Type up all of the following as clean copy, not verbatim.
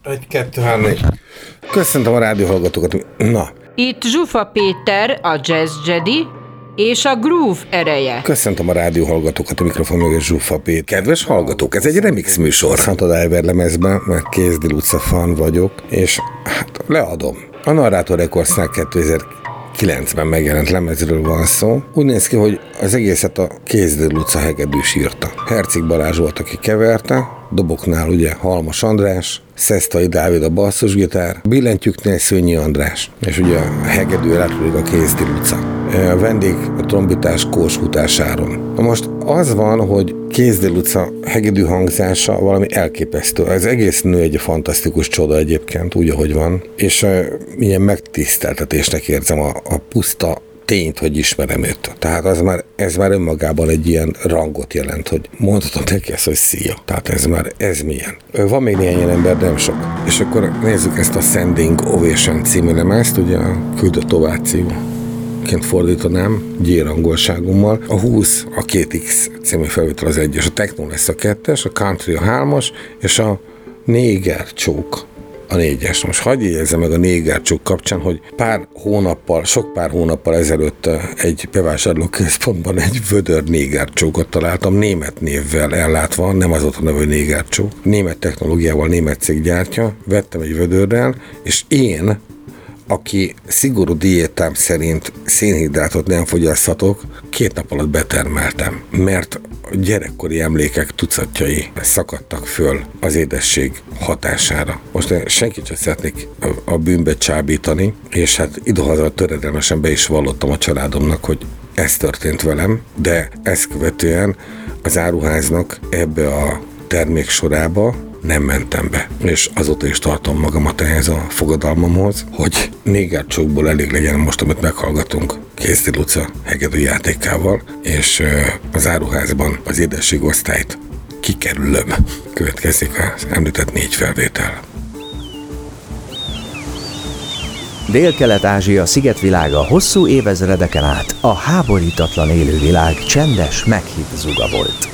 1, 2, 3, 4. Köszöntöm a rádióhallgatókat. Na. Itt Zsufa Péter, a Jazz Jedi, és a Groove ereje. Köszöntöm a rádióhallgatókat, a mikrofon mögött Zsufa Péter. Kedves hallgatók, ez egy remix műsor. Szanta Diver lemezben, meg Kézdi Luca fan vagyok, és hát leadom. A Narrator Recordsnál 2009-ben megjelent lemezről van szó. Úgy néz ki, hogy az egészet a Kézdi Luca hegedűs írta. Herceg Balázs volt, aki keverte, doboknál ugye Halmos András, Szesztai Dávid a basszusgitár, billentyűknél Szőnyi András, és ugye a hegedű elátolódik a Kézdi Luca. A vendég a trombitás Kós Hutás Áron. Na most az van, hogy Kézdi Luca hegedű hangzása valami elképesztő. Az egész nő egy fantasztikus csoda egyébként, úgy ahogy van, és milyen megtiszteltetésnek érzem a puszta tényt, hogy ismerem őt. Tehát ez már önmagában egy ilyen rangot jelent, hogy mondhatom neki ezt, hogy szia. Tehát ez milyen. Van még néhány ilyen ember, nem sok. És akkor nézzük ezt a Sending Ovation című lemezt, ugye a küldött ovációként fordítanám, gyérangolságommal. A 20, a 2X című felvétel az 1-es, a Techno lesz a 2-es, a Country a 3-as, és a Néger Csók a 4-es. Most hagyj jegyezzem meg a Négercsók kapcsán, hogy sok pár hónappal ezelőtt egy bevásárlóközpontban egy vödör Négercsókot találtam, német névvel ellátva, nem az ott a neve Négercsók. Német technológiával, német cég gyártja, vettem egy vödörrel, és én, aki szigorú diétám szerint szénhidrátot nem fogyaszthatok, 2 nap alatt betermeltem, mert gyerekkori emlékek tucatjai szakadtak föl az édesség hatására. Most én senkit sem szeretnék a bűnbe csábítani, és hát idehaza töredelmesen be is vallottam a családomnak, hogy ez történt velem, de ezt követően az áruháznak ebbe a terméksorába nem mentem be, és azóta is tartom magamat ehhez a fogadalmamhoz, hogy Négercsókból elég legyen most, amit meghallgatunk Kézdi Luca hegedű játékával, és az áruházban az édességosztályt kikerülöm. Következik az említett 4 felvétel. Dél-Kelet-Ázsia szigetvilága hosszú évezredeken át a háborítatlan élővilág csendes, meghitt zuga volt.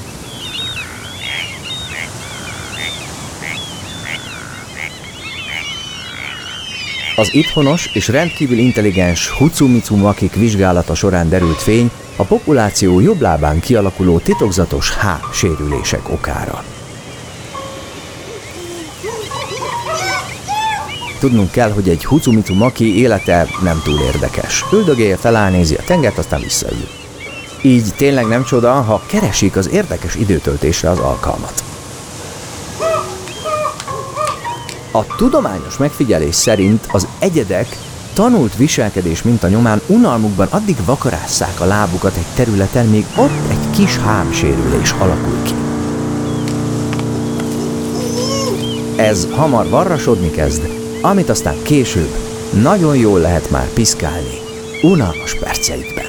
Az itthоnos és rendkívül intelligens Hutsumitsu makik vizsgálata során derült fény a populáció jobb lábán kialakuló titokzatos sérülések okára. Tudnunk kell, hogy egy Hutsumitsu maki élete nem túl érdekes. Üldögél, felálnézi a tengert, aztán visszaül. Így tényleg nem csoda, ha keresik az érdekes időtöltésre az alkalmat. A tudományos megfigyelés szerint az egyedek tanult viselkedés minta nyomán unalmukban addig vakarásszák a lábukat egy területen, míg ott egy kis hámsérülés alakul ki. Ez hamar varrasodni kezd, amit aztán később nagyon jól lehet már piszkálni unalmas perceikben.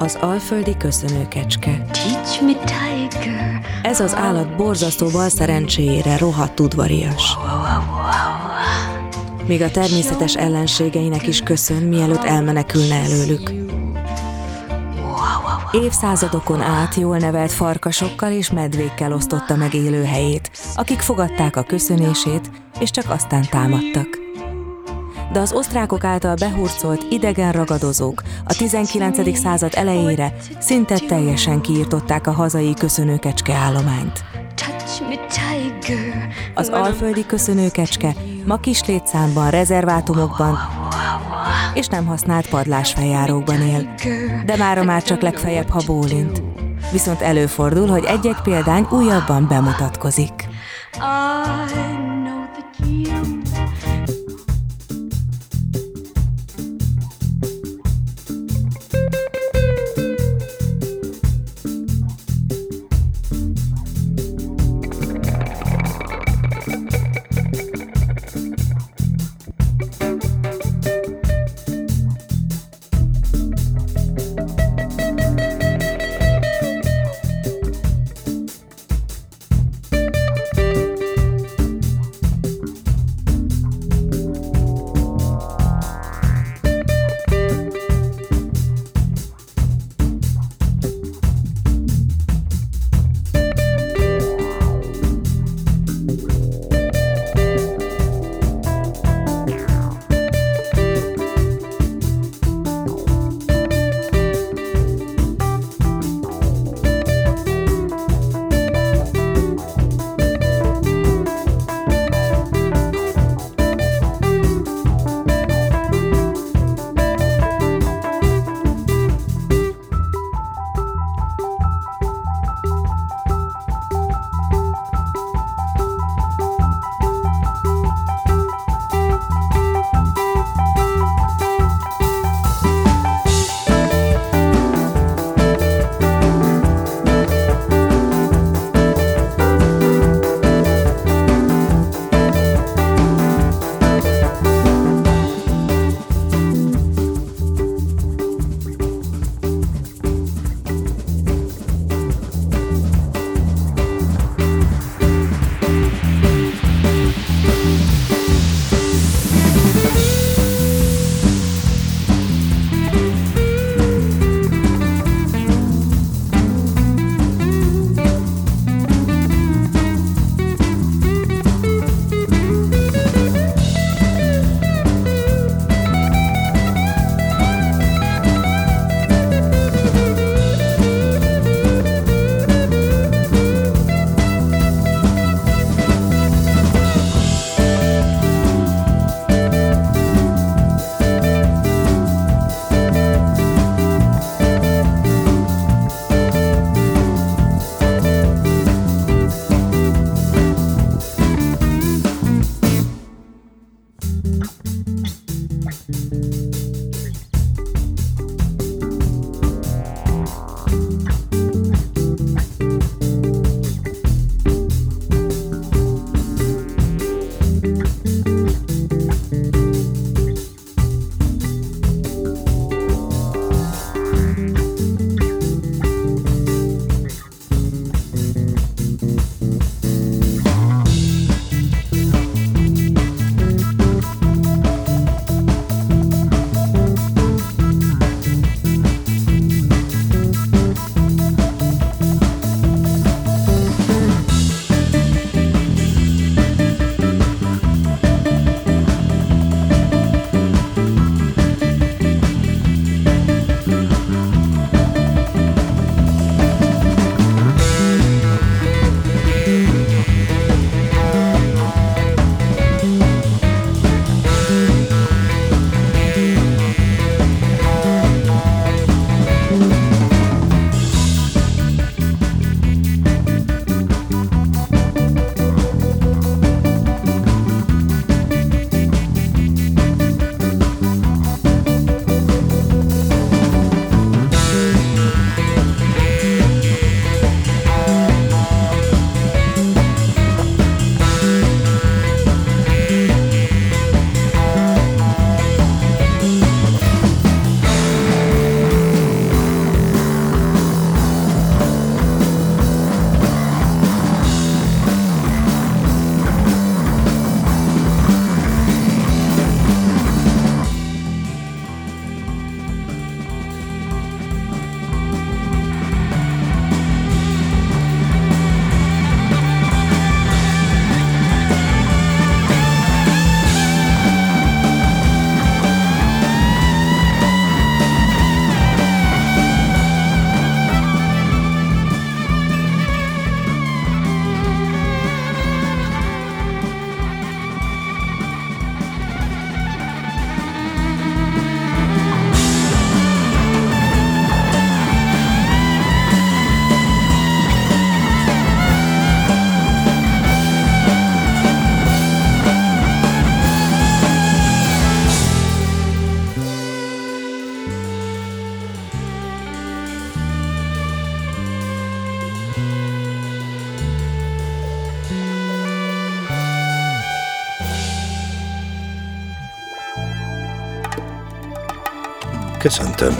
Az alföldi köszönőkecske. Teach me, tiger. Ez az állat borzasztó bal szerencséjére rohadt udvarias. Még a természetes ellenségeinek is köszön, mielőtt elmenekülne előlük. Évszázadokon át jól nevelt farkasokkal és medvékkel osztotta meg élőhelyét, akik fogadták a köszönését, és csak aztán támadtak. De az osztrákok által behurcolt idegen ragadozók a 19. század elejére szinte teljesen kiirtották a hazai köszönőkecske állományt. Az alföldi köszönőkecske ma kis létszámban, rezervátumokban és nem használt padlásfeljárókban él, de mára már csak legfeljebb, ha bólint. Viszont előfordul, hogy egy-egy példány újabban bemutatkozik. Köszöntöm.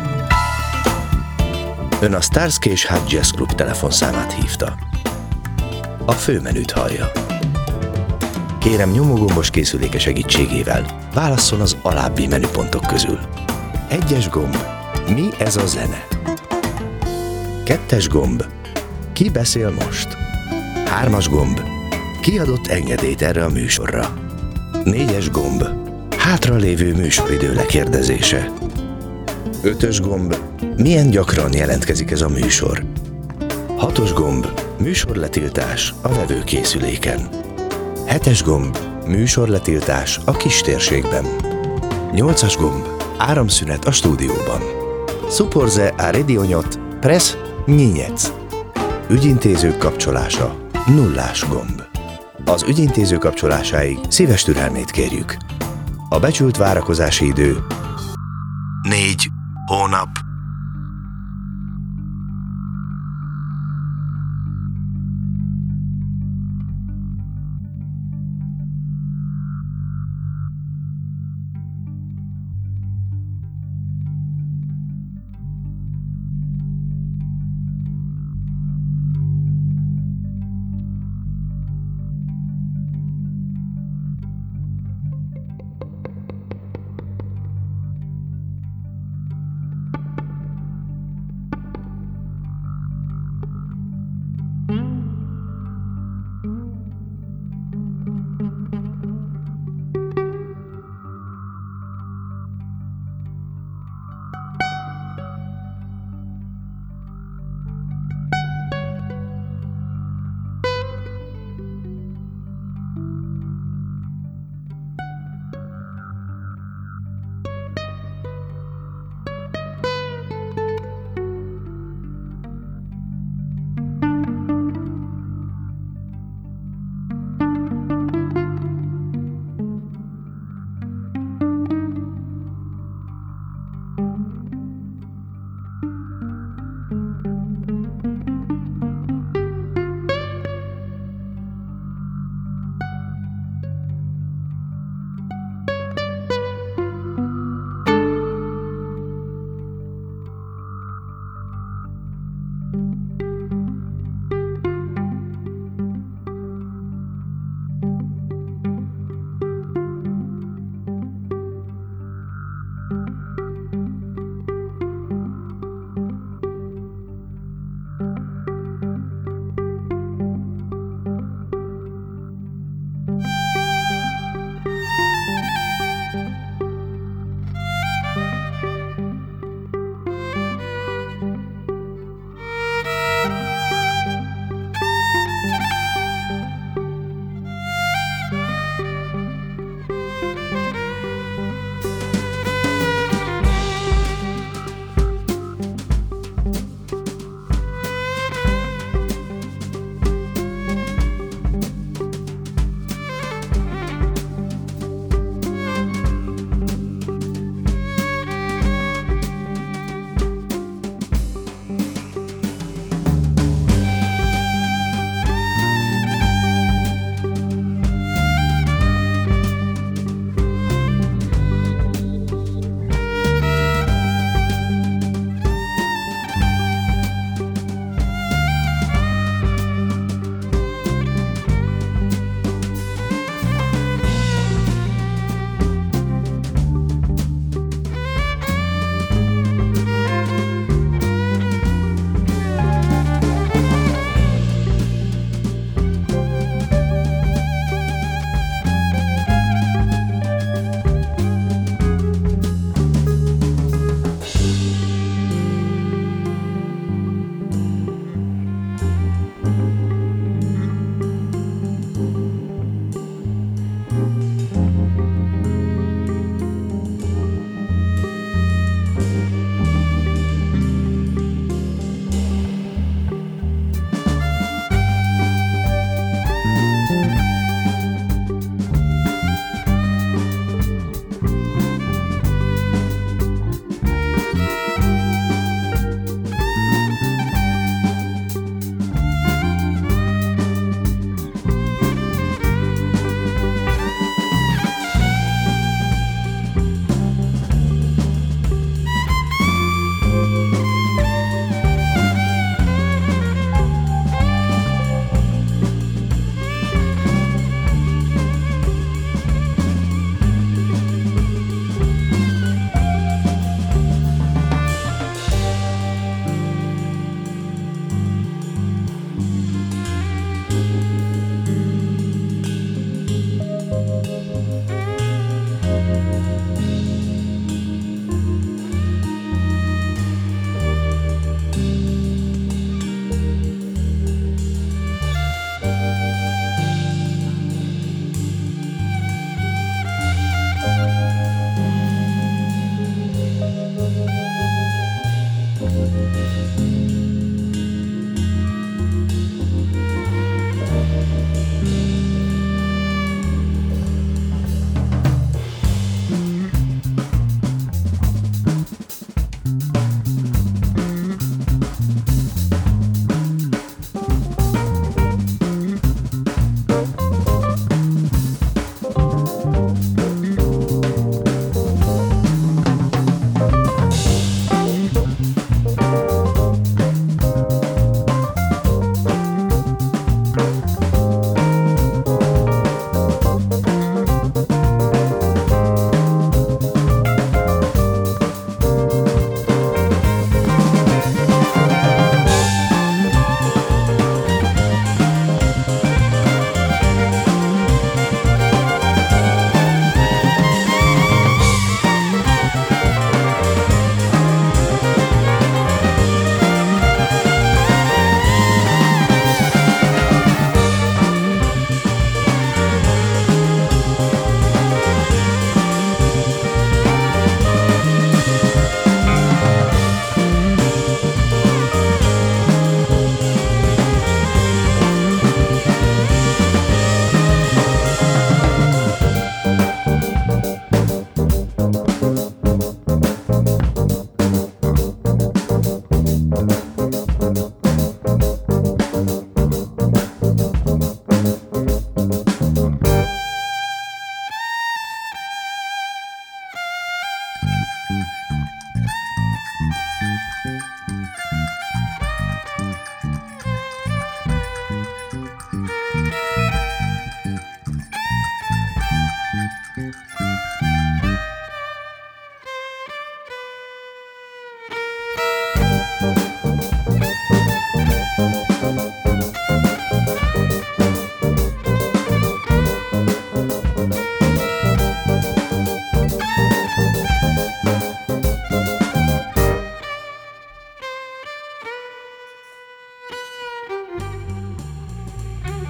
Ön a Starsky és Hutch Jazz Club telefonszámát hívta. A főmenüt hallja. Kérem, nyomógombos készüléke segítségével válasszon az alábbi menüpontok közül. 1-es gomb. Mi ez a zene? 2-es gomb. Ki beszél most? 3-as gomb. Ki adott engedélyt erre a műsorra? 4-es gomb. Hátralévő műsoridő lekérdezése. 5-ös gomb. Milyen gyakran jelentkezik ez a műsor? 6-os gomb. Műsorletiltás a vevőkészüléken. 7-es gomb. Műsorletiltás a kistérségben. 8-as gomb. Áramszünet a stúdióban. Supporze a redionyot, press nyínyec. Ügyintézők kapcsolása. 0-ás gomb. Az ügyintéző kapcsolásáig szíves türelmét kérjük. A becsült várakozási idő 4 hónap.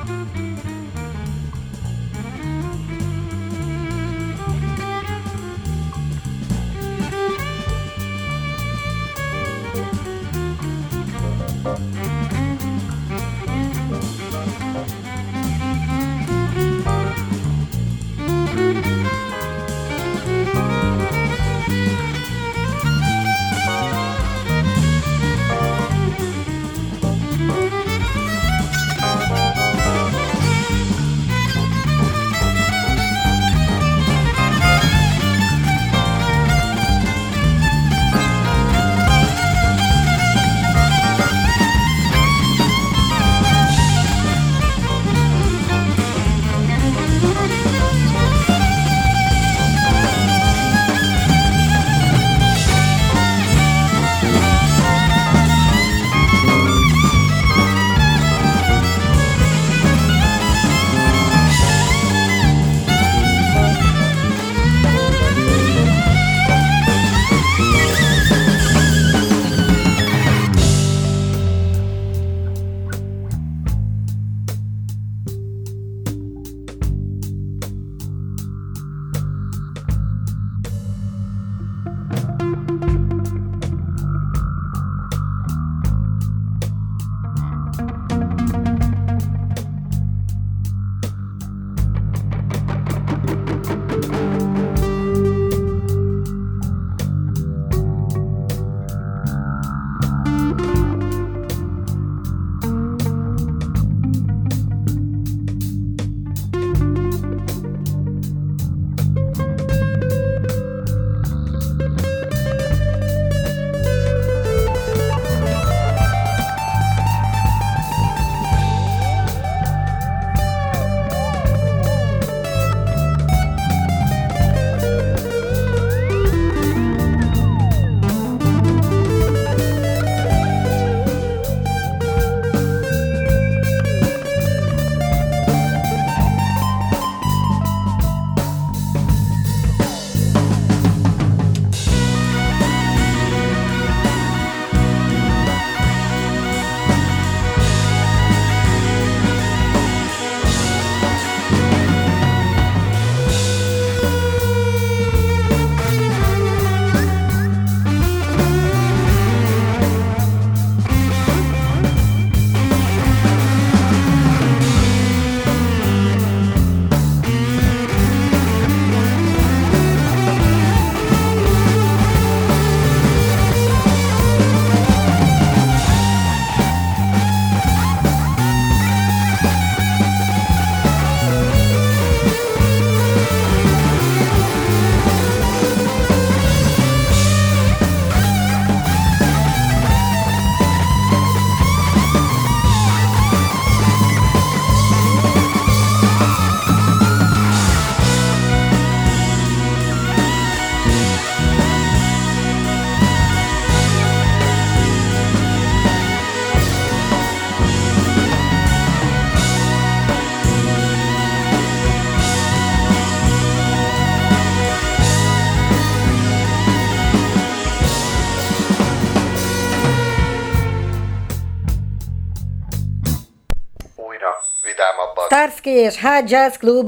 Starsky és High Jazz Club.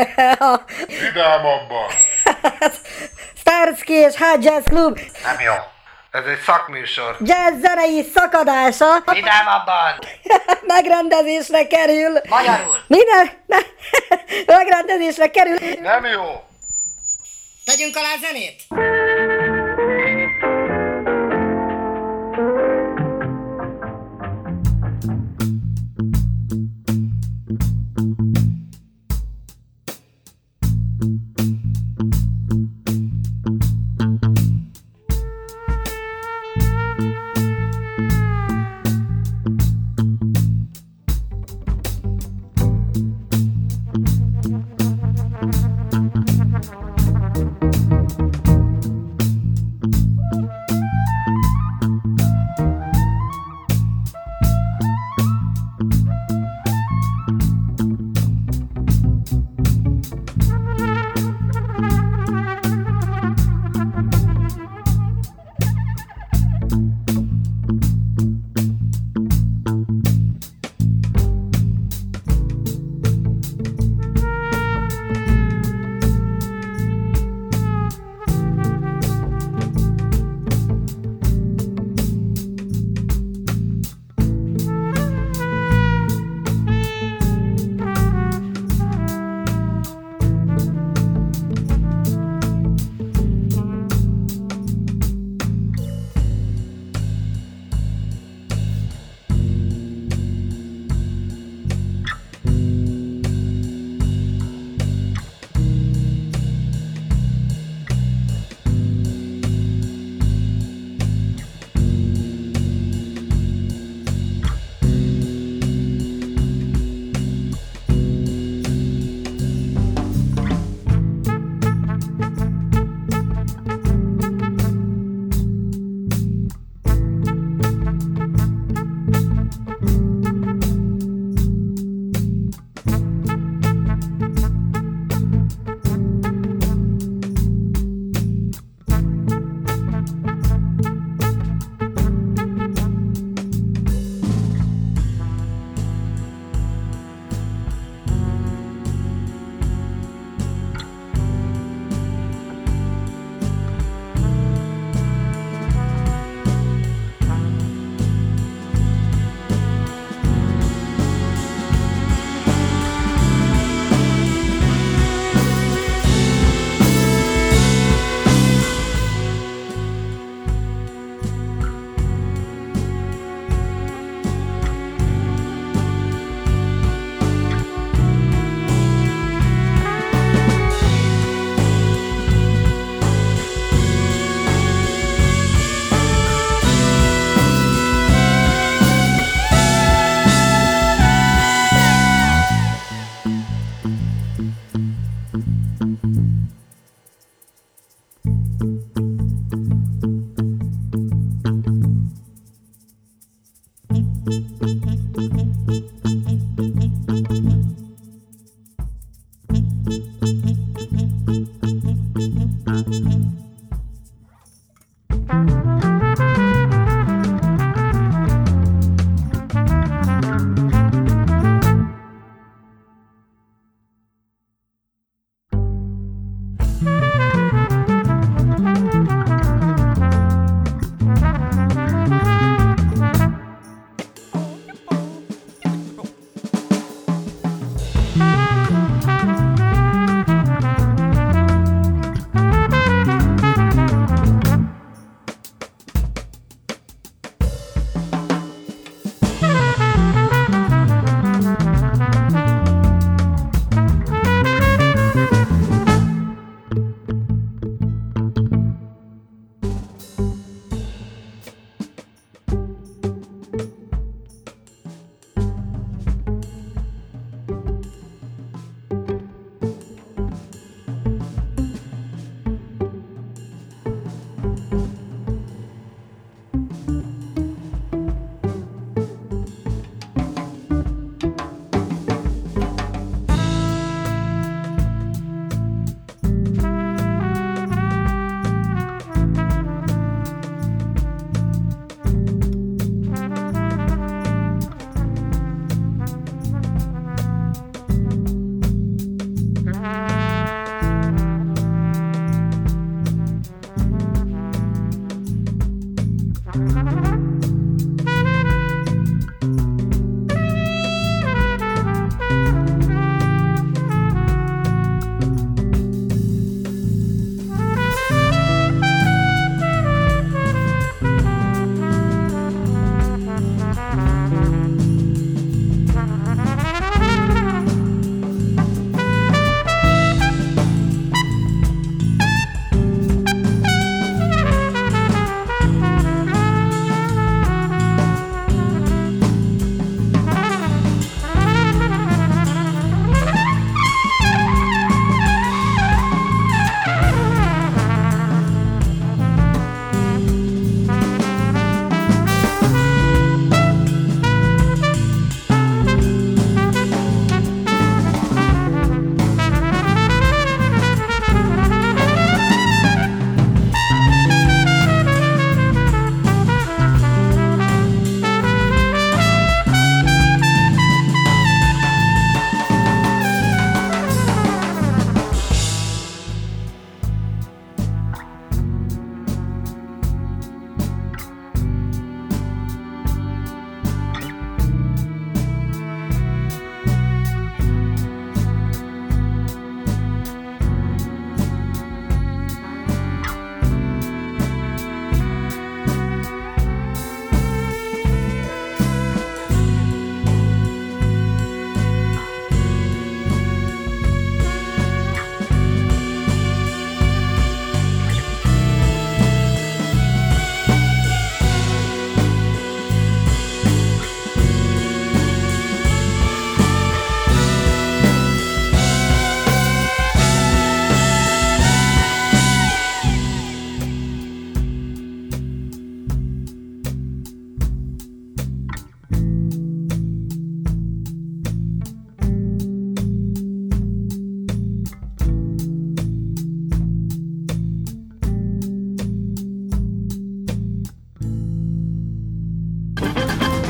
Vidámabban. Starsky és High Jazz Club. Nem jó. Ez egy szakműsor. Jazz zenei szakadása. Vidámabban. Megrendezésre kerül. Magyarul. Minden? Megrendezésre kerül. Nem jó. Tegyünk alá zenét.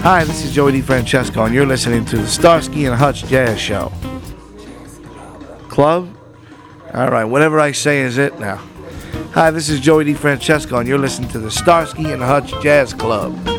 Hi, this is Joey DeFrancesco, and you're listening to the Starsky and Hutch Jazz Show. Club? All right, whatever I say is it now. Hi, this is Joey DeFrancesco, and you're listening to the Starsky and Hutch Jazz Club.